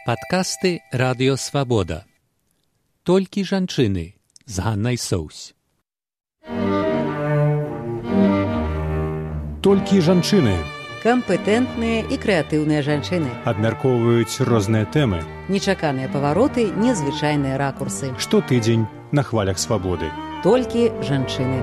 Падкасты Радыё Свабода. Толькі жанчыны з Ганнай Соўсь. Толькі жанчыны. Кампетэнтныя і крэатыўныя жанчыны. Абмяркоўваюць розныя тэмы. Нечаканыя павароты, незвычайныя ракурсы. Штотыдзень на хвалях свабоды. Толькі жанчыны.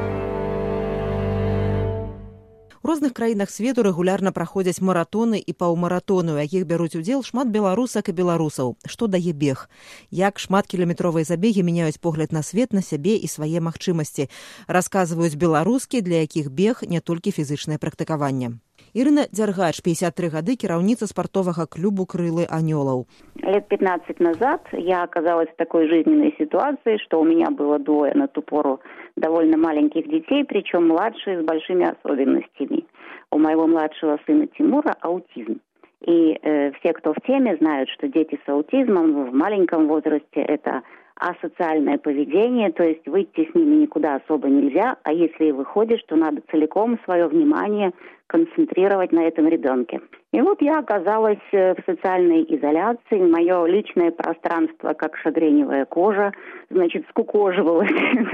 У розных краінах свету рэгулярна праходзяць маратоны і паўмаратоны, у якіх бяруць удзел шмат беларусак і беларусаў. Што дае бег? Як шматкіламетровыя забегі мяняюць погляд на свет, на сябе і свае магчымасці? Расказваюць беларускі, для якіх бег не толькі фізычнае практыкаванне. Ірына Дзяргач, 53 гады, кіраўніца спартовага клубу «Крылы анёлаў». Лет 15 назад я оказалась в такой жизненной ситуации, что у меня было двое на ту пору довольно маленьких детей, причем младшие с большими особенностями. У моего младшего сына Тимура аутизм. И все, кто в теме, знают, что дети с аутизмом в маленьком возрасте – это асоциальное поведение, то есть выйти с ними никуда особо нельзя, а если и выходишь, то надо целиком свое внимание концентрировать на этом ребенке. И вот я оказалась в социальной изоляции, мое личное пространство, как шагреневая кожа, значит, скукоживалось,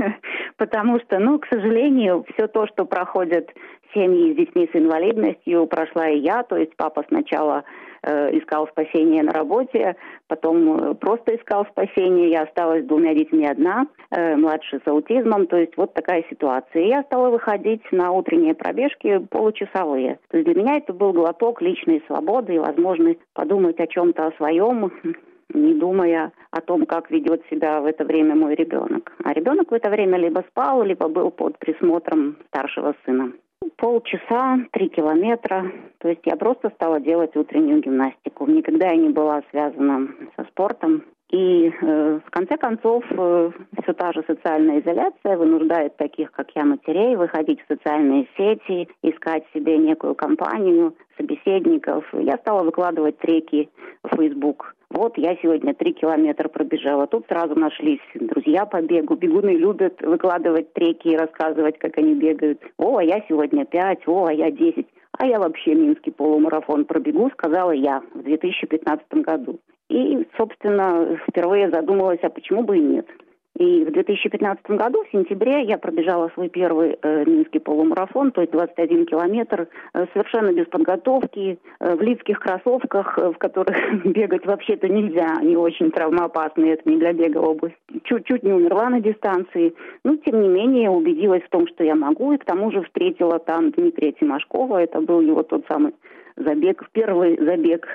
потому что, к сожалению, все то, что проходят семьи с детьми с инвалидностью, прошла и я, то есть папа сначала искал спасение на работе, потом просто искал спасение, я осталась с двумя детьми одна, младший с аутизмом, то есть вот такая ситуация. И я стала выходить на утренние пробежки получасовые. То есть для меня это был глоток личной свободы и возможность подумать о чем-то о своем, не думая о том, как ведет себя в это время мой ребенок. А ребенок в это время либо спал, либо был под присмотром старшего сына. Полчаса, 3 километра. То есть я просто стала делать утреннюю гимнастику. Никогда я не была связана со спортом. И в конце концов все та же социальная изоляция вынуждает таких, как я, матерей, выходить в социальные сети, искать себе некую компанию, собеседников. Я стала выкладывать треки в Facebook. Вот я сегодня 3 километра пробежала. Тут сразу нашлись друзья по бегу. Бегуны любят выкладывать треки и рассказывать, как они бегают. О, а я сегодня 5, о, а я 10. А я вообще минский полумарафон пробегу, сказала я в 2015 году. И, собственно, впервые задумалась, а почему бы и нет. И в 2015 году, в сентябре, я пробежала свой первый минский полумарафон, то есть 21 километр, совершенно без подготовки, в лидских кроссовках, в которых бегать вообще-то нельзя, они очень травмоопасные, это не для бега обувь. Чуть-чуть не умерла на дистанции, но, тем не менее, убедилась в том, что я могу, и к тому же встретила там Дмитрия Тимошкова, это был его тот самый забег, первый забег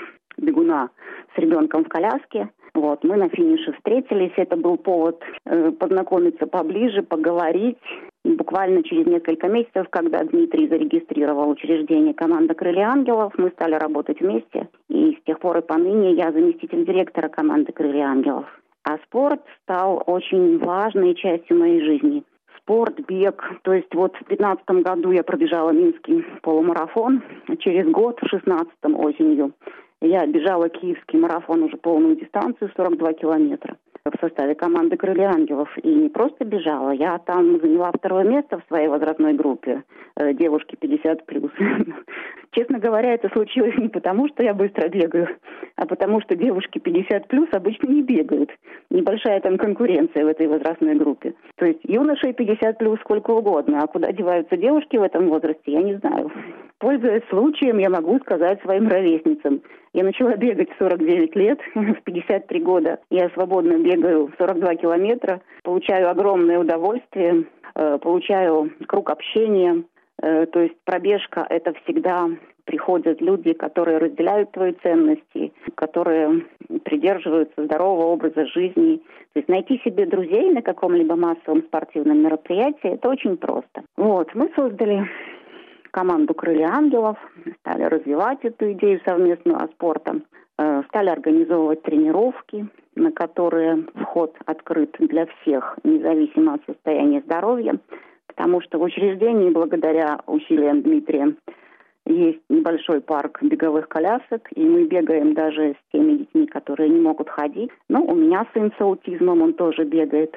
бегуна с ребенком в коляске. Вот, мы на финише встретились, это был повод познакомиться поближе, поговорить. И буквально через несколько месяцев, когда Дмитрий зарегистрировал учреждение команды «Крылья ангелов», мы стали работать вместе. И с тех пор и поныне я заместитель директора команды «Крылья ангелов». А спорт стал очень важной частью моей жизни. Спорт, бег. То есть вот в 2015 году я пробежала минский полумарафон, а через год, в 2016 осенью, я бежала киевский марафон, уже полную дистанцию, 42 километра в составе команды «Крылья ангелов». И не просто бежала, я там заняла 2 место в своей возрастной группе, девушки 50+. Честно говоря, это случилось не потому, что я быстро бегаю, а потому что девушки 50+ обычно не бегают. Небольшая там конкуренция в этой возрастной группе. То есть юношей 50+ сколько угодно, а куда деваются девушки в этом возрасте, я не знаю. Пользуясь случаем, я могу сказать своим ровесницам. Я начала бегать в 49 лет, в 53 года. Я свободно бегаю 42 километра, получаю огромное удовольствие, получаю круг общения. То есть пробежка – это всегда приходят люди, которые разделяют твои ценности, которые придерживаются здорового образа жизни. То есть найти себе друзей на каком-либо массовом спортивном мероприятии – это очень просто. Вот, мы создали команду «Крылья ангелов», стали развивать эту идею совместную о спорте, стали организовывать тренировки, на которые вход открыт для всех, независимо от состояния здоровья, потому что в учреждении, благодаря усилиям Дмитрия, есть небольшой парк беговых колясок, и мы бегаем даже с теми детьми, которые не могут ходить. Но у меня сын с аутизмом, он тоже бегает.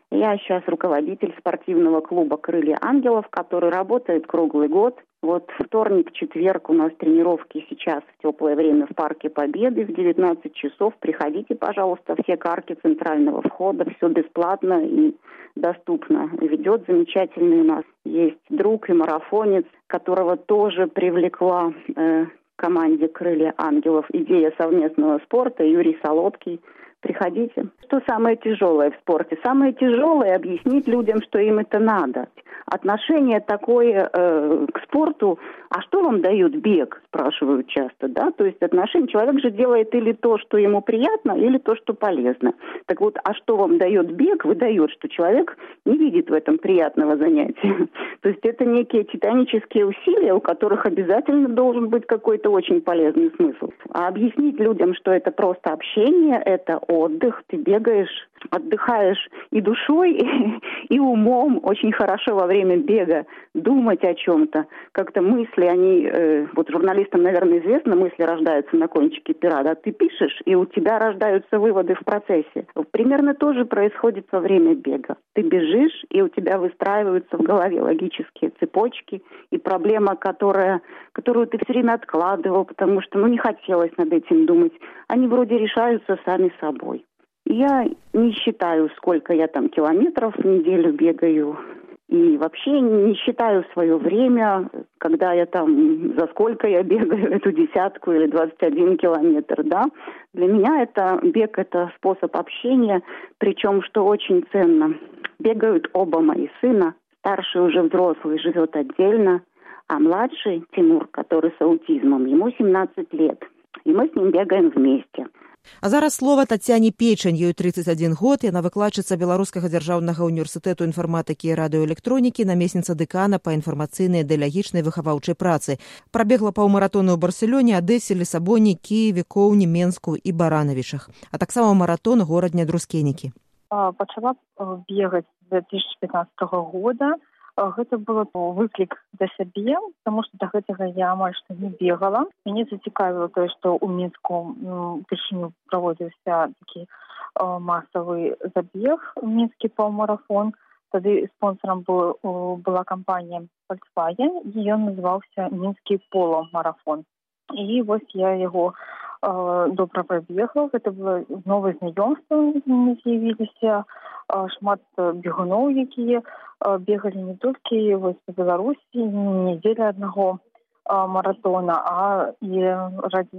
Я сейчас руководитель спортивного клуба «Крылья ангелов», который работает круглый год. Вот вторник, четверг у нас тренировки сейчас в теплое время в Парке Победы в 19 часов. Приходите, пожалуйста, все карты центрального входа, все бесплатно и доступно. Ведет замечательный у нас есть друг и марафонец, которого тоже привлекла команде «Крылья ангелов» идея совместного спорта, Юрий Солодкий. Приходите. Что самое тяжелое в спорте? Самое тяжелое — объяснить людям, что им это надо. Отношение такое к спорту. А что вам дает бег? Спрашивают часто, да? То есть отношение. Человек же делает или то, что ему приятно, или то, что полезно. Так вот, а что вам дает бег? Выдает, что человек не видит в этом приятного занятия. То есть это некие титанические усилия, у которых обязательно должен быть какой-то очень полезный смысл. А объяснить людям, что это просто общение, это отдых, ты бегаешь, отдыхаешь и душой, и умом. Очень хорошо во время бега думать о чем-то. Как-то мысли, они, вот журналистам, наверное, известно, мысли рождаются на кончике пера, да, ты пишешь, и у тебя рождаются выводы в процессе. Примерно то же происходит во время бега. Ты бежишь, и у тебя выстраиваются в голове логические цепочки, и проблема, которую ты все время откладывал, потому что, не хотелось над этим думать, они вроде решаются сами собой. Я не считаю, сколько я там километров в неделю бегаю. И вообще не считаю свое время, когда я там, за сколько я бегаю, эту 10 или 21 километр, да. Для меня бег – это способ общения, причем, что очень ценно. Бегают оба мои сына, старший уже взрослый, живет отдельно, а младший, Тимур, который с аутизмом, ему 17 лет, и мы с ним бегаем вместе. А зараз слова Тацяне Печань, ёй 31 год, яна выкладчыца Беларускага дзяржаўнага універсітэту інфарматыкі і радыёэлектронікі, намесніца дэкана па інфармацыйнай ідэалагічнай выхаваўчай працы. Прабегла паўмаратоны ў Барселоне, Адэсе, Лісабоне, Кіеве, Коўні, Менску і Баранавічах, а таксама маратон у горадне Друскенікі. Пачала бегаць з 2015 года. Гэта было выклік для сябе, таму што да гэтага я амаль што не бегала. Мяне зацікавіла тое, што ў Мінску упершыню праводзіўся такі масавы забег, мінскі паўмарафон. Тады спонсорам была кампанія Volkswagen, і ён называўся мінскі полумарафон. І вось я яго добра прабегла. Гэта было новае знаёмства, з'явіліся шмат бегуноў, якія бегалі не толькі вось па Беларусі, не дзеля аднаго маратона, а і ради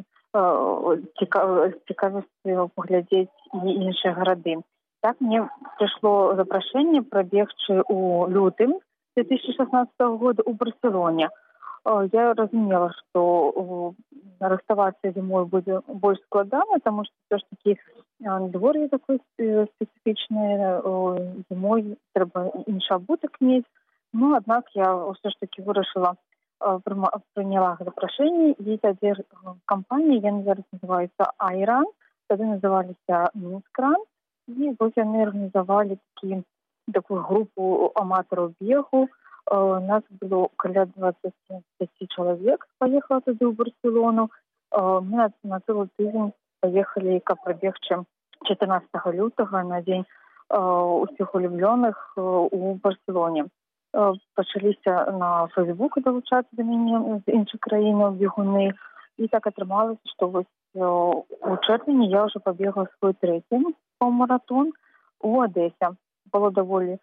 цікавасці паглядзець і іншыя гарады. Так мне прыйшло запрашэнне прабегчы ў лютым 2016 года ў Барселоне. Я разумела, што рыхтавацца зімой будзе больш складана, таму што все ж такі надвор'е такое спецыфічнае, зімой трэба іншы абутак мець. Аднак я ўсё ж такі вырашыла, прыняла запрашэнне, і тады кампанія, яны зараз называюцца Айран, тады называліся Мінскран, і вось яны арганізавалі такую групу аматараў бегу. Нас было каля 25 чалавек, паехала туды ў Барселону. Мы на цэлы тыдзень паехалі, каб прабегчы 14 лютага на дзень усіх улюблёных у Барселоне. Пачаліся на Фейсбуку далучацца да мяне з іншых краінаў бегуны, і так атрымалася, што вось у чэрвені я ўжо пабегла свой трэці паўмаратон у Адэсе. Было даволі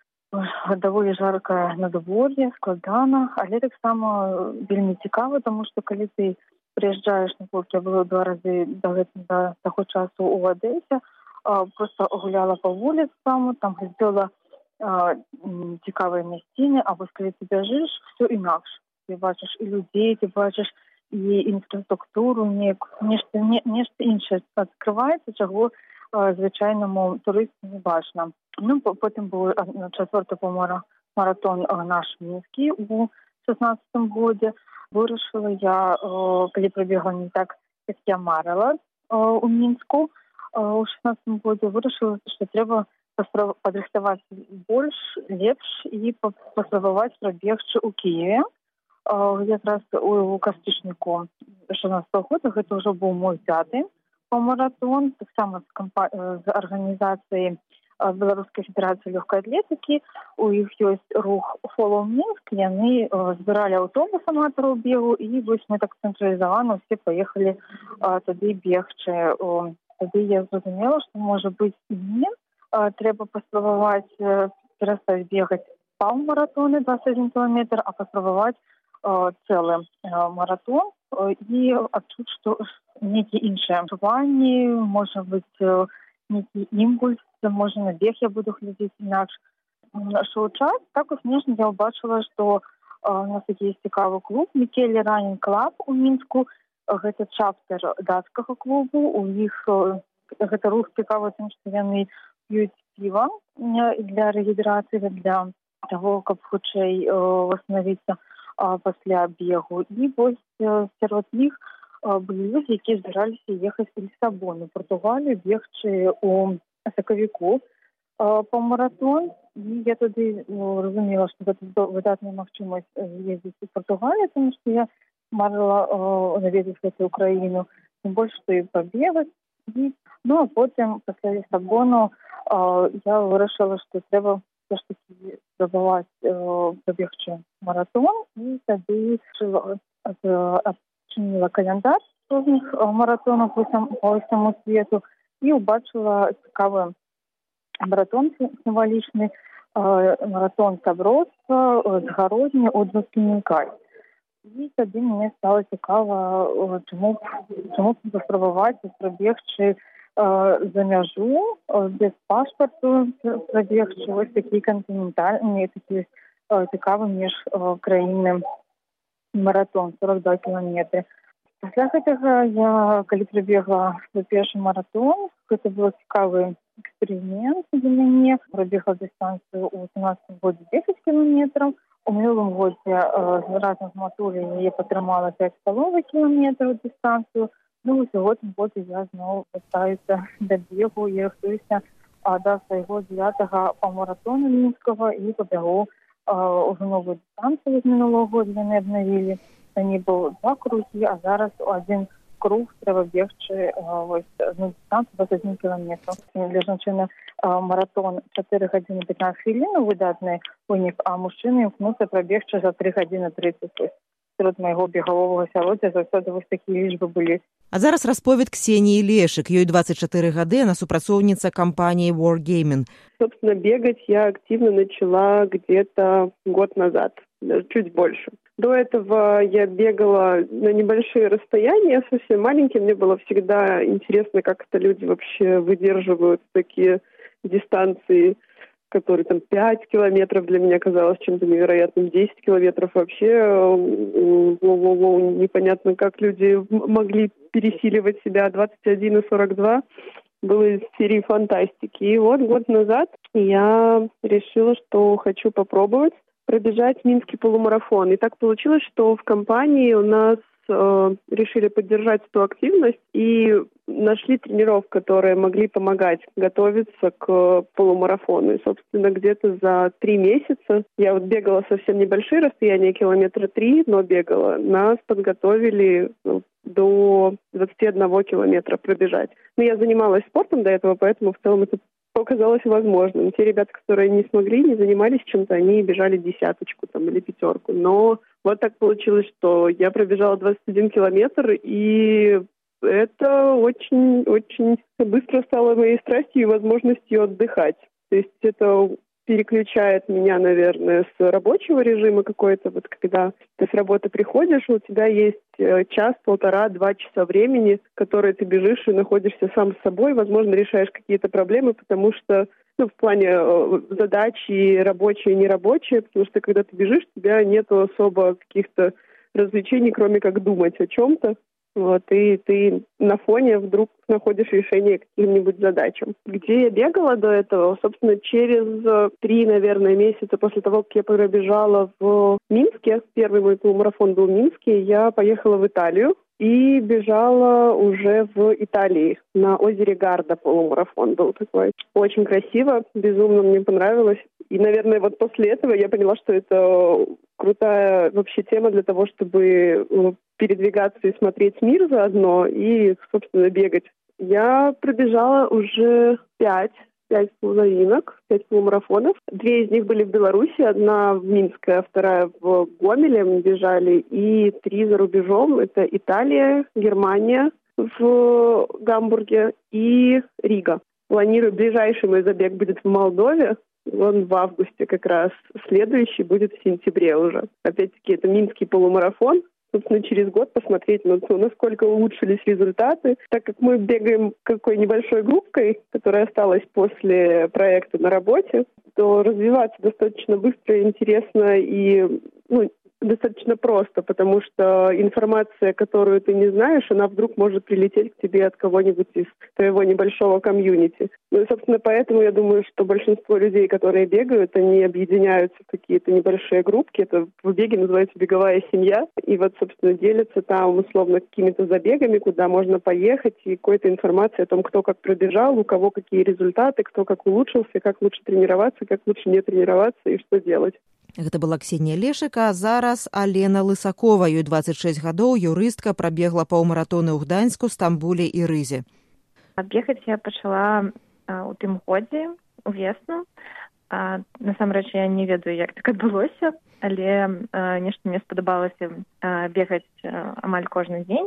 жаркае надвор'е, складана, але таксама вельмі цікава, таму што калі ты прыязджаеш, наколькі я была 2 разы да таго часу ў Адэсе, проста гуляла па вуліцам, там глядзела цікавыя мясціны, а вось калі ты бяжыш, все інакш. Ты бачыш і людзей, ты бачыш і інфраструктуру, нешта іншае адкрываецца, чаго звычайнаму турысту не бачна. Потым быў 4-й паўмаратон наш мінскі у 16 годзе. Вырашыла я, калі прабегла не так, як я марыла у Мінску у 16 годзе, вырашыла, што трэба падрыхтаваць больш, лепш і паспрабаваць прабегчы ў Кіеве. Якраз у кастрычніку 16 года, гэта ўжо быў мой 5-й паўмаратон, таксама з арганізацыяй Беларускай федэрацыі лёгкай атлетыкі. У іх ёсць рух «Follow Minsk». Яны збіралі аўтобус аматараў бегу, і вось мы так цэнтралізавана ўсе паехалі туды бегчы. Тады я зразумела, што, можа быць, і мне трэба паспрабаваць перастаць бегаць паўмаратоны 21 кіламетр, а паспрабаваць цэлы маратон і адчуць, што нейкія іншыя адчуванні, можа быць, нейкі імпульс, можа, на бег я буду глядзець інакш. Ішоў час, так вось внешне я ўбачыла, што у нас такі ёсць цікавы клуб «Мікеле Ранінг Клаб» у Мінску. Гэта чаптер дацкага клубу. У іх гэта рух цікавы тым, што яны п'юць піва для рэгідрацыі, для таго, каб хутчэй восстанавіцца пасля бегу. І вось сярод іх былі людзі, якія збіраліся ехаць у Лісабон, у Партугалію, бегчы у сакавіку па маратон. І я туды разумела, што гэта выдатная магчымасць ездзіць у Партугалію, тому што я марыла наведаць гэтую краіну, тым больш, што і пабегаць. Ну, а потым, пасля Лісабону, я вырашыла, што трэба все ж таки спрабаваць пабегчы маратон, і тады адчыніла каляндар розных маратонаў па ўсяму свету і ўбачыла цікавы маратон сімвалічны, маратон сяброўства з гародні ў Двускінінкай. І тады мне стала цікава, чаму б паспрабаваць прабегчы за мяжу, без пашпарту прабегчы вось такі кантынентальны, такі цікавы міжкраінны маратон 42 кіламетры. Пасля гэтага я, калі прабегла першы маратон, гэта быў цікавы эксперымент для мяне. Прабегла дыстанцыю ў 18 годзе 10 кіламетраў. У мінулым годзе разам з матуляй яе падтрымала 5,5 кіламетраў дыстанцыю. Ну, у гэтым годзе я зноў вяртаюся да бегу і рыхтуюся да свайго 9-го паўмаратону мінскага і пабягу ўжо новую дыстанцыю з мінулого года яны абнавілі. Они был 2 круги, а зараз один круг трэба бегчы одну дистанцию 21 километр. Для жанчыны маратон 4 гадзіны 15 хвілін, выдатны вынік, а мужчыны імкнуцца прабегчы за 3 гадзіны 30. Сярод майго бегавога асяроддзя заўсёды вось такія лічбы былі. А зараз расповед Ксении Лешек. Ёй 24 гады, она супрацоўніца компании Wargaming. Собственно, бегать я активно начала где-то год назад, даже чуть больше. До этого я бегала на небольшие расстояния, совсем маленькие. Мне было всегда интересно, как это люди вообще выдерживают такие дистанции, которые там 5 километров для меня казалось чем-то невероятным, 10 километров вообще непонятно, как люди могли пересиливать себя. 21 и 42 было из серии фантастики. И вот год назад я решила, что хочу попробовать пробежать Минский полумарафон. И так получилось, что в компании у нас решили поддержать эту активность и нашли тренеров, которые могли помогать готовиться к полумарафону. И, собственно, где-то за 3 месяца я вот бегала совсем небольшие расстояния, километра 3, но бегала. Нас подготовили до 21 километра пробежать. Но я занималась спортом до этого, поэтому в целом это показалось возможным. Те ребята, которые не смогли, не занимались чем-то, они бежали 10 там, или 5. Но вот так получилось, что я пробежала 21 километр, и это очень быстро стало моей страстью и возможностью отдыхать. То есть это переключает меня, наверное, с рабочего режима какой-то. Вот когда ты с работы приходишь, у тебя есть час, 1,5-2 часа времени, которые ты бежишь и находишься сам с собой, возможно, решаешь какие-то проблемы, потому что в плане задачи рабочие и нерабочие, потому что когда ты бежишь, у тебя нет особо каких-то развлечений, кроме как думать о чем-то. Вот, и ты на фоне вдруг находишь решение каким-нибудь задачам. Где я бегала до этого? Собственно, через 3, наверное, месяца после того, как я пробежала в Минске, первый мой полумарафон был в Минске, я поехала в Италию и бежала уже в Италии. На озере Гарда полумарафон был такой. Очень красиво, безумно мне понравилось. И, наверное, вот после этого я поняла, что это крутая вообще тема для того, чтобы передвигаться и смотреть мир заодно и, собственно, бегать. Я пробежала уже 5 5 половинок, 5 полумарафонов. 2 из них были в Беларуси, одна в Минске, а вторая в Гомеле мы бежали, и 3 за рубежом. Это Италия, Германия в Гамбурге и Рига. Планирую, ближайший мой забег будет в Молдове. Он в августе как раз. Следующий будет в сентябре уже. Опять-таки, это Минский полумарафон. Собственно, через год посмотреть, насколько улучшились результаты. Так как мы бегаем какой небольшой группкой, которая осталась после проекта на работе, то развиваться достаточно быстро, интересно и достаточно просто, потому что информация, которую ты не знаешь, она вдруг может прилететь к тебе от кого-нибудь из твоего небольшого комьюнити. Ну и, собственно, поэтому я думаю, что большинство людей, которые бегают, они объединяются в какие-то небольшие группки. Это в беге называется беговая семья. И вот, собственно, делятся там условно какими-то забегами, куда можно поехать, и какой-то информацией о том, кто как пробежал, у кого какие результаты, кто как улучшился, как лучше тренироваться, как лучше не тренироваться и что делать. Гэта была Ксенія Лешык, а зараз Алена Лысакова, ёй 26 гадоў, юрыстка, прабегла паўмаратоны ў Гданьску, Стамбуле і Рызе. Бегаць я пачала ў тым годзе, увесну. Насамрэч, я не ведаю, як так адбылося, але нешта мне спадабалася бегаць амаль кожны дзень.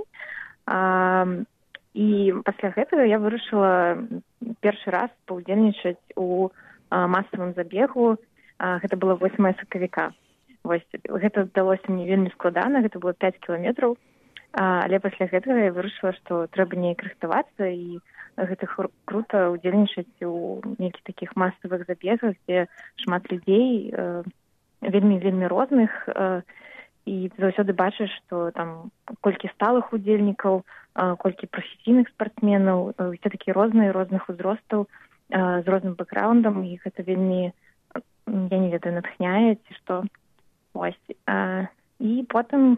І пасля гэтага я вырашыла першы раз паўдзельнічаць у масавым забегу. Гэта было 8 сакавіка. Вось, гэта далося мне вельмі складана, гэта было 5 кіламетраў, але пасля гэтага я вырашыла, што трэба неяк рыхтавацца, і гэта крута ўдзельнічаць у нейкіх такіх масавых забегах, дзе шмат людзей, вельмі розных, і заўсёды бачыш, што там колькі сталых удзельнікаў, колькі прафесійных спартсменаў, усе такія розныя, розных узростаў, з розным бэкграўндам, і гэта вельмі, я не ведаю, натхняе, ці што. Ось. І потым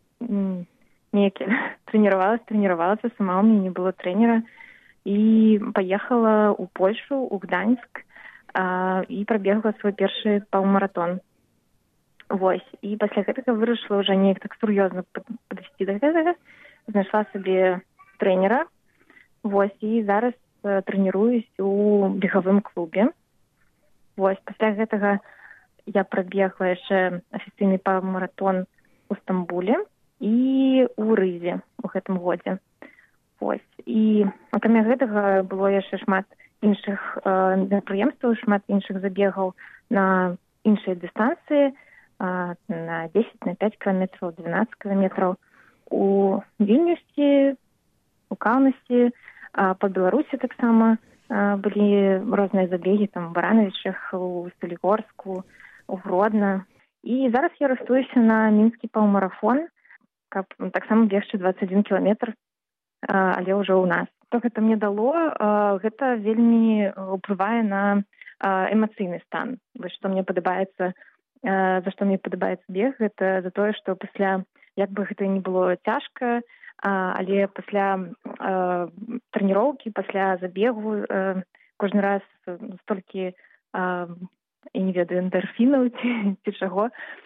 неяк трэніравалася сама, у мяне не было трэнера, і паехала ў Польшу, у Гданьск, і прабегла свой першы паўмаратон. Вось. І пасля гэтага вырашыла ўжо неяк так сур'ёзна падысці да гэтага, знайшла сабе трэнера, вось, і зараз трэніруюсь у бегавым клубе. Вось, пасля гэтага я прабегла яшчэ афіцыйны паўмаратон у Стамбуле і ў Рызе ў гэтым годзе. Вось. І акрамя гэтага было яшчэ шмат іншых мерапрыемстваў, шмат іншых забегаў на іншыя дыстанцыі, на 10, на 5 кіламетраў, 12 кіламетраў. У Вільнюсе, у Каўнасе, па Беларусі таксама былі розныя забегі, там у Баранавічах, у Салігорску, у Гродна. І зараз я рыхтуюся на мінскі паўмарафон, каб таксама бегчы 21 кіламетр, але ўжо ў нас. Што гэта мне дало, гэта вельмі ўплывае на эмацыйны стан. Вось што мне падабаецца, за што мне падабаецца бег, гэта за тое, што пасля, як бы гэта не было цяжка, але пасля трэніроўкі, пасля забегу кожны раз столькі, я не ведаю, эндарфінаў ці чаго,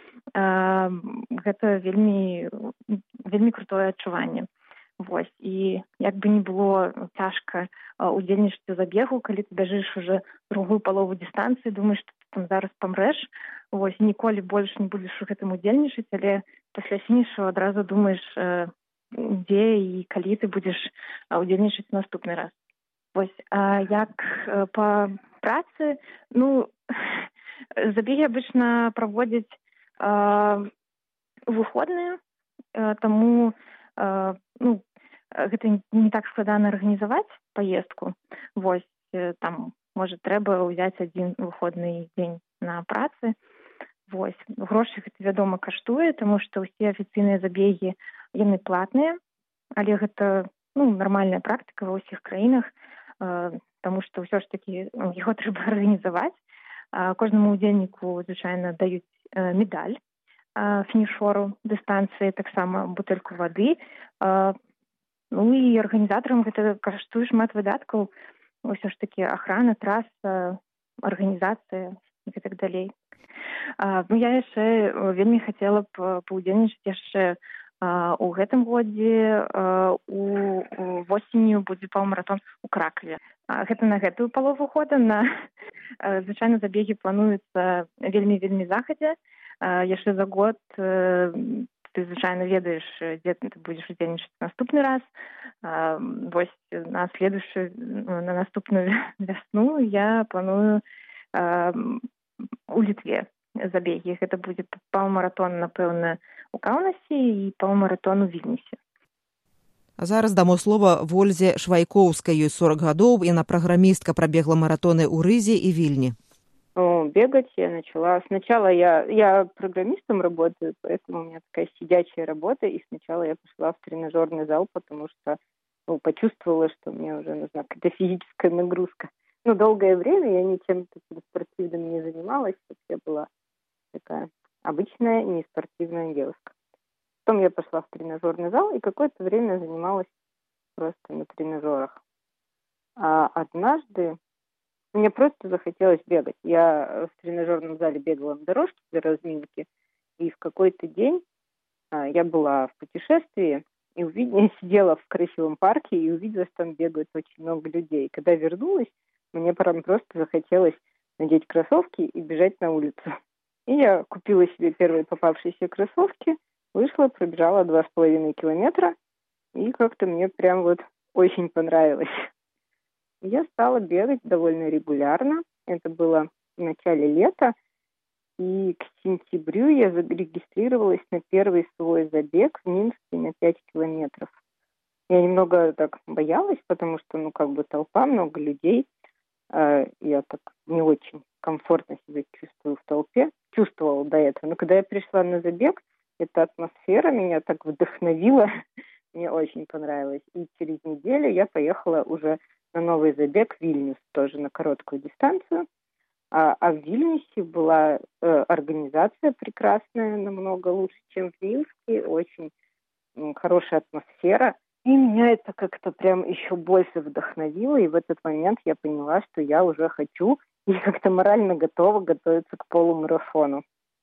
гэта вельмі крутое адчуванне. Вось. І як бы не было цяжка удзельнічаць у забегу, калі ты бяжыш уже другую палову дыстанцыі, думаеш, што ты там зараз памрэш, вось, ніколі больш не будзеш у гэтым удзельнічаць, але пасля фінішу адразу думаеш, дзе і калі ты будзеш удзельнічаць наступны раз. Вось, як па працы, забегі абычна праводзяць выходныя, таму гэта не так складана арганізаваць паездку. Вось, там, можа, трэба ўзяць адзін выходны дзень на працы. Вось, грошы гэта, вядома, каштуе, таму што ўсе афіцыйныя забегі, яны платныя, але гэта нармальная практыка ва ўсіх краінах, таму што ўсё ж такі яго трэба арганізаваць. Кожнаму удзельніку, звычайна, даюць медаль фінішору дыстанцыі, таксама бутэльку вады. І арганізатарам гэта каштуе шмат выдаткаў, ўсё ж такі ахрана, траса, арганізацыя і так далей. Я яшчэ вельмі хацела б паўдзельнічаць яшчэ У гэтым годзе восенню будзе паўмаратон у Кракаве. Гэта на гэтую палову года. Звычайна забегі плануюцца вельмі захадзя. Яшчэ за год ты звычайна ведаеш, дзе ты будзеш удзельнічаць наступны раз. Вось на наступную вясну я планую у Літве забегі. Гэта будзе паўмаратон, напэўна, у Каўнасе і паўмаратон у Вільнюсе. А зараз дамо слова Вользе Швайкоўскай, ёй 40 гадоў, яна праграмістка, прабегла маратоны ў Рызе і Вільні. Бегать я начала. Сначала я программистом работаю, поэтому у меня такая сидячая работа, и сначала я пошла в тренажерный зал, потому что почувствовала, что мне уже нужна какая-то физическая нагрузка. Долгое время я ничем таким спортивным не занималась, вообще была такая обычная неспортивная девушка. Потом я пошла в тренажерный зал и какое-то время занималась просто на тренажерах. А однажды мне просто захотелось бегать. Я в тренажерном зале бегала на дорожке для разминки, и в какой-то день я была в путешествии, и сидела в красивом парке и увидела, что там бегают очень много людей. Когда вернулась, мне прям просто захотелось надеть кроссовки и бежать на улицу. И я купила себе первые попавшиеся кроссовки, вышла, пробежала 2,5 километра, и как-то мне прям очень понравилось. Я стала бегать довольно регулярно. Это было в начале лета. И к сентябрю я зарегистрировалась на первый свой забег в Минске на 5 километров. Я немного так боялась, потому что, толпа, много людей. Я так не очень комфортно себя чувствую в толпе. Чувствовала до этого. Но когда я пришла на забег, эта атмосфера меня так вдохновила. Мне очень понравилось. И через неделю я поехала уже на новый забег в Вильнюс, тоже на короткую дистанцию. А в Вильнюсе была организация прекрасная, намного лучше, чем в Минске. Очень хорошая атмосфера. И меня это как-то прям еще больше вдохновило. И в этот момент я поняла, что я уже хочу и как-то морально готова готовиться к полумарафону.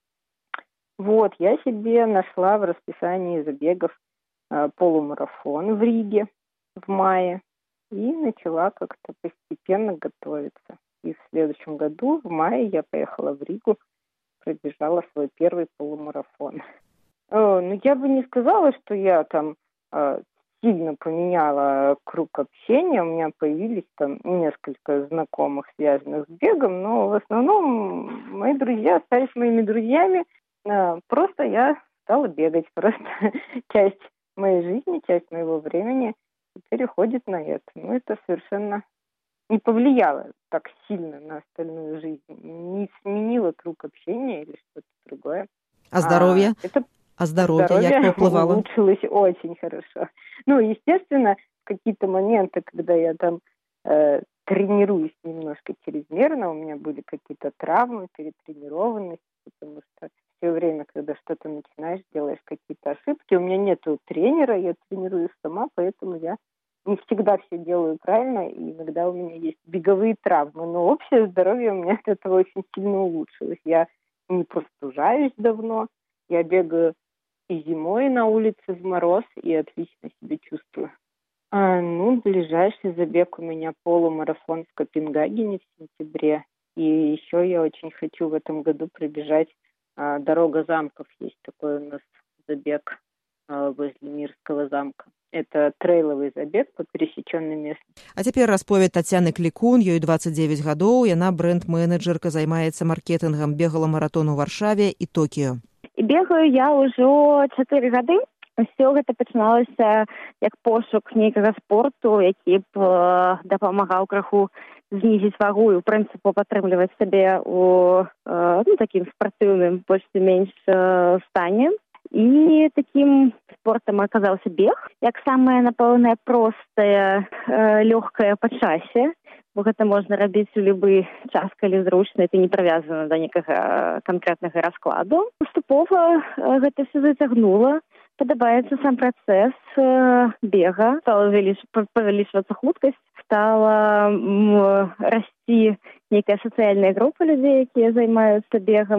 Я себе нашла в расписании забегов полумарафон в Риге в мае. И начала как-то постепенно готовиться. И в следующем году, в мае, я поехала в Ригу, пробежала свой первый полумарафон. Я бы не сказала, что я там сильно поменяла круг общения. У меня появились там несколько знакомых, связанных с бегом, но в основном мои друзья остались моими друзьями. Просто я стала бегать. Просто часть моей жизни, часть моего времени переходит на это. Это совершенно не повлияло так сильно на остальную жизнь, не сменило круг общения или что-то другое. А здоровье? Здоровье як повпливало? Улучшилось очень хорошо. Естественно, в какие-то моменты, когда я там тренируюсь немножко чрезмерно, у меня были какие-то травмы, перетренированность, потому что все время, когда что-то начинаешь, делаешь какие-то ошибки. У меня нету тренера, я тренируюсь сама, поэтому я не всегда все делаю правильно, и иногда у меня есть беговые травмы. Но общее здоровье у меня от этого очень сильно улучшилось. Я не простужаюсь давно, я бегаю и зимой на улице в мороз, и отлично себя чувствую. Ближайший забег у меня полумарафон в Копенгагене в сентябре. И еще я очень хочу в этом году пробежать «Дорога замков». Есть такой у нас забег возле Мирского замка. Это трейловый забег по пересеченной местности. А цяпер расповед Тацяны Клікун, ёй 29 гадоў, яна бренд-менеджерка, займаецца маркетынгам, бегала маратон у Варшаве і Токіё. Бегаю я ўжо 4 гады. Усё гэта пачыналася як пошук нейкага спорту, які б дапамагаў крыху знізіць вагу і, ў прынцыпу, падтрымліваць сябе у такім спартыўным, больш-менш стане. І такім спортам аказаўся бег, як самае, напэўна, простае, лёгкае па часе, бо гэта можна рабіць у любы час, калі зручна, і ты не прывязана да некага канкрэтнага раскладу. Паступова гэта ўсё зацягнула. Падабаецца сам працэс бега, стала павялічвацца хуткасць, стала расці нейкая сацыяльная група людзей, якія займаюцца бегам.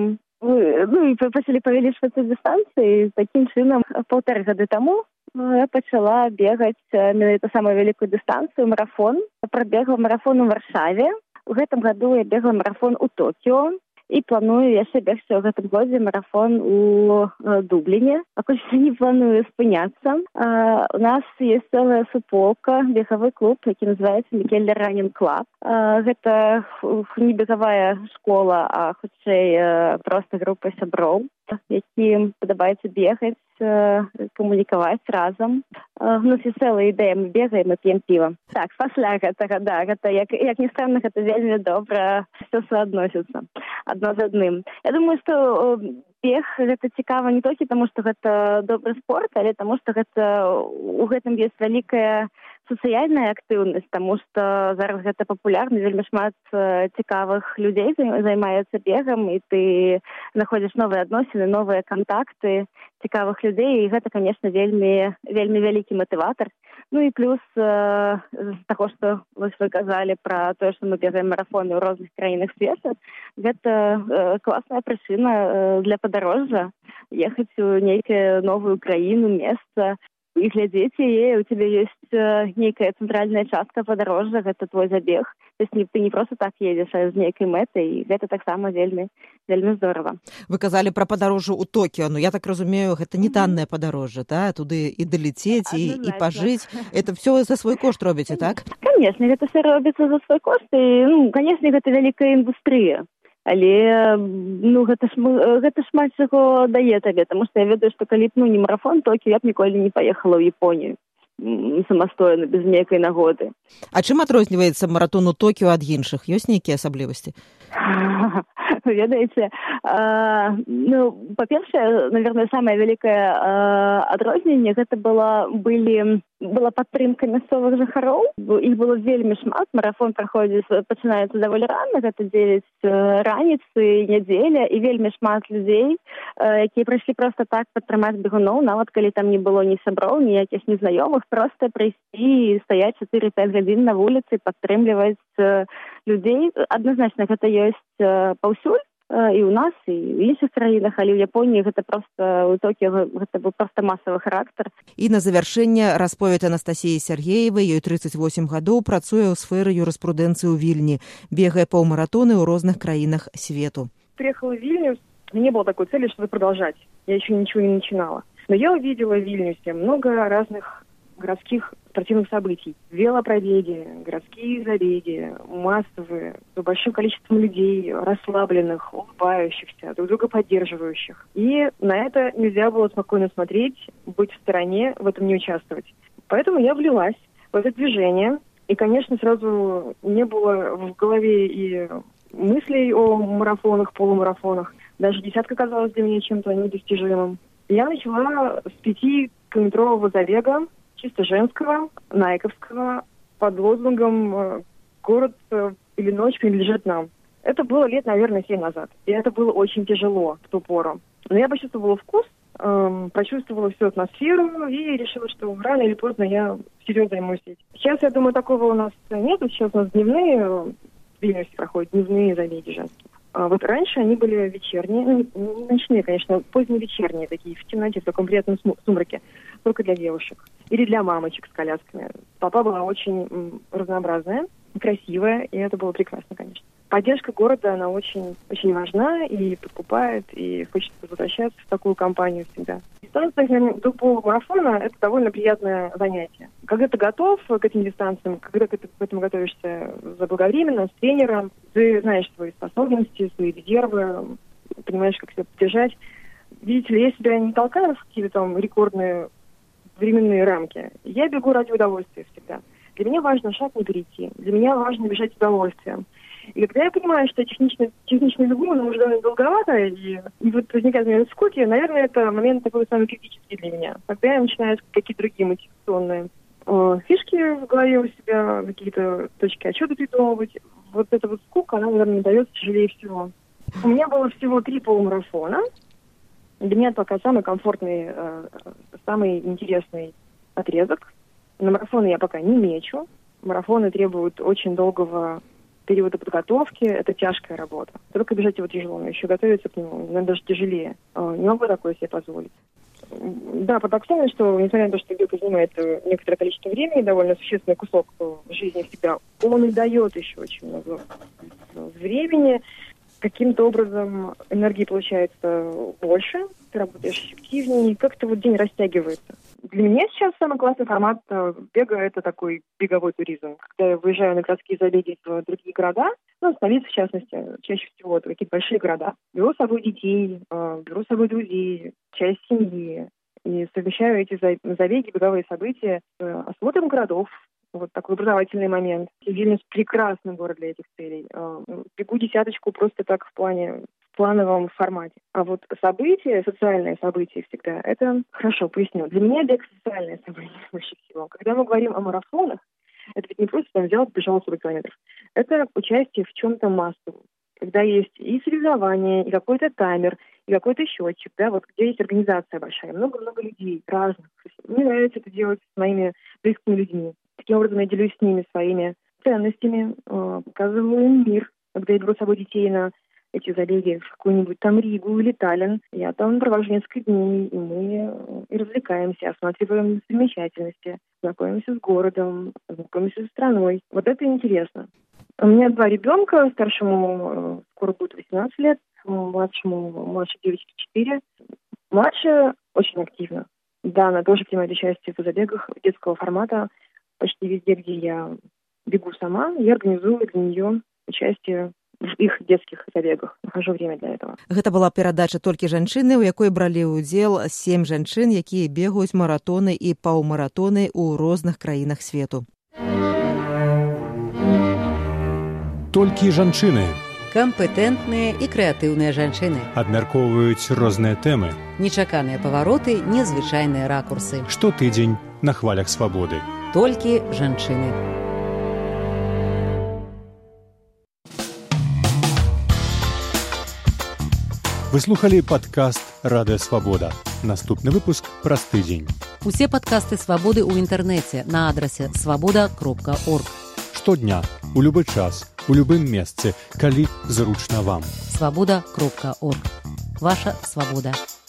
і пачалі павялічвацца дыстанцыі. Такім чынам 1,5 гады таму я пачала бегаць менавіта самую вялікую дыстанцыю, марафон. Прабегла марафон у Варшаве. У гэтым году я бегла марафон у Токіо. І планую яшчэ бегчы ў гэтым годзе марафон у Дубліне. Пакуль што не планую спыняцца. У нас ёсць цэлая суполка, бегавы клуб, які называецца Мікеллер Ранінг Клаб. Гэта не бегавая школа, а хутчэй проста група сяброў, якім падабаецца бегаць, камунікаваць разам. У нас ёсць цэлая ідэя, мы бегаем і п'ем піва. Так, пасля гэтага, да, гэта, як ні странна, гэта вельмі добра ўсё суадносіцца адно з адным. Я думаю, што бег гэта цікава не толькі таму, што гэта добры спорт, але таму, што у гэтым ёсць вялікая сацыяльная актыўнасць, таму што зараз гэта папулярна, вельмі шмат цікавых людзей займаецца бегам, і ты знаходзіш новыя адносіны, новыя кантакты цікавых людзей, і гэта, канешне, вельмі вялікі матыватар. Ну і плюс з таго, што вы казалі пра тое, што мы бегаем марафоны ў розных краінах свету, гэта класная прычына для падарожжа, ехаць у нейкую новую краіну, месца, і глядзець яе, у цябе ёсць нейкая цэнтральная частка падарожжа, гэта твой забег. То есть ты не просто так едзеш, а з нейкай мэтай, і гэта таксама вельмі здорава. Вы казалі пра падарожжа ў Токіо, ну я так разумею, гэта не таннае падарожжа, да? Туды і далецець, і пажыць. Это ўсё за свой кошт робіце, так? Канешне, гэта ўсё робіцца за свой кошт, і, канешне, гэта вялікая індустрыя. Але гэта шмат чаго дае табе, таму што я ведаю, што калі б не марафон Токіо, я б ніколі не паехала ў Японію самастойна, без нейкай нагоды. А чым адрозніваецца маратон у Токіо ад іншых? Ёсць нейкія асаблівасці? Ведаеце, па-першае, наверное, самае вялікае адрозненне гэта была падтрымка мясцовых жыхароў. Іх было вельмі шмат. Марафон пачынаецца даволі рана, гэта 9 раніцы, нядзеля, і вельмі шмат людзей, якія прыйшлі проста так падтрымаць бегуноў, нават калі там не было ні сяброў, ніякіх незнаёмых, проста прыйсці і стаяць 4-5 гадзін на вуліцы, падтрымліваць людзей. Адназначна гэта ёсць паўсюль, і ў нас, і ў іншых краінах, але ў Японіі гэта проста, у Токіо гэта быў проста масавы характар. І на завяршэнне расповед Анастасіі Сергеевай, ёй 38 гадоў, працуе ў сферы юрыспрудэнцыі ў Вільні, бегае паўмаратоны ў розных краінах свету. Приехала в Вильнюс, не было такой цели, чтобы продолжать. Я еще ничего не начинала. Но я увидела в Вильнюсе много разных городских спортивных событий. Велопробеги, городские забеги, массовые, с большим количеством людей, расслабленных, улыбающихся, друг друга поддерживающих. И на это нельзя было спокойно смотреть, быть в стороне, в этом не участвовать. Поэтому я влилась в это движение. И, конечно, сразу не было в голове и мыслей о марафонах, полумарафонах. Даже десятка казалась для меня чем-то недостижимым. Я начала с 5-километрового забега, чисто женского, найковского, под лозунгом «Город или ночь принадлежит нам». Это было лет, наверное, 7 назад. И это было очень тяжело в ту пору. Но я почувствовала вкус, прочувствовала всю атмосферу и решила, что рано или поздно я всерьез займусь этим. Сейчас, я думаю, такого у нас нет. Сейчас у нас дневные, в Вильнюсе проходят дневные забеги женские. Вот раньше они были вечерние, не ночные, конечно, поздневечерние такие, в темноте, в таком приятном сумраке, только для девушек. Или для мамочек с колясками. Толпа была очень разнообразная, красивая, и это было прекрасно, конечно. Поддержка города, она очень, очень важна и подкупает, и хочется возвращаться в такую компанию всегда. Дистанция до полумарафона – это довольно приятное занятие. Когда ты готов к этим дистанциям, когда ты к этому готовишься заблаговременно, с тренером, ты знаешь свои способности, свои резервы, понимаешь, как себя поддержать. Видите ли, я себя не толкаю в какие-то там рекордные временные рамки. Я бегу ради удовольствия всегда. Для меня важно шаг не перейти. Для меня важно бежать с удовольствием. И когда я понимаю, что технично бегу, но уже довольно долговато, и вот возникает момент скуки, наверное, это момент такой самый критический для меня. Тогда я начинаю какие-то другие мотивационные фишки в голове у себя, какие-то точки отсчета придумывать. Вот эта вот скука, она, наверное, дается тяжелее всего. У меня было всего 3 полумарафона. Для меня это пока самый комфортный, самый интересный отрезок. На марафоны я пока не мечу. Марафоны требуют очень долгого периода подготовки это тяжкая работа. Только бежать его тяжело, но еще готовиться к нему, наверное, даже тяжелее. Не могу такое себе позволить. Да, парадоксально, что, несмотря на то, что бег занимает некоторое количество времени, довольно существенный кусок жизни всегда, он и дает еще очень много времени. Каким-то образом энергии получается больше, ты работаешь эффективнее, как-то вот день растягивается. Для меня сейчас самый классный формат бега – это такой беговой туризм. Когда я выезжаю на городские забеги в другие города, столицы, в частности, чаще всего это какие-то большие города, беру с собой детей, беру с собой друзей, часть семьи, и совмещаю эти забеги, беговые события с осмотром городов. Вот такой образовательный момент. Вильнюс – прекрасный город для этих целей. Бегу десяточку просто так в плановом формате. А вот события, социальные события всегда, это хорошо, поясню. Для меня бег – социальное событие больше всего. Когда мы говорим о марафонах, это ведь не просто взял, бежал 40 километров. Это участие в чем-то массовом. Когда есть и соревнования, и какой-то таймер, и какой-то счетчик, да, вот где есть организация большая, много-много людей разных. Мне нравится это делать с моими близкими людьми. Таким образом, я делюсь с ними своими ценностями, показываю им мир. Когда я беру с собой детей на эти забеги в какую-нибудь там Ригу или Таллин, я там провожу несколько дней, и мы и развлекаемся, осматриваем достопримечательности, знакомимся с городом, знакомимся с страной. Вот это интересно. У меня 2 ребенка, старшему скоро будет 18 лет, младшей девочке 4. Младшая очень активна. Да, она тоже принимает участие в забегах детского формата. Почти везде, где я бегу сама, я организую для нее участие в их детских забегах. Нахожу время для этого. Гэта была перадача «Толькі жанчыны», у якой бралі ўдзел 7 жанчын, якія бегаюць маратоны і паўмаратоны ў розных краінах свету. Толькі жанчыны. Кампетэнтныя і крэатыўныя жанчыны. Абмяркоўваюць розныя тэмы. Нечаканыя павароты, незвычайныя ракурсы. Штотыдзень на хвалях свабоды. Толькі жанчыны. Вы слухали падкаст «Радыё Свабода». Наступны выпуск праз тыдзень. Усе падкасты «Свабоды» ў інтэрнэце на адрасе свабода.орг. Штодня, у любы час, у любым месцы, калі зручна вам. Свабода.орг. Ваша свабода.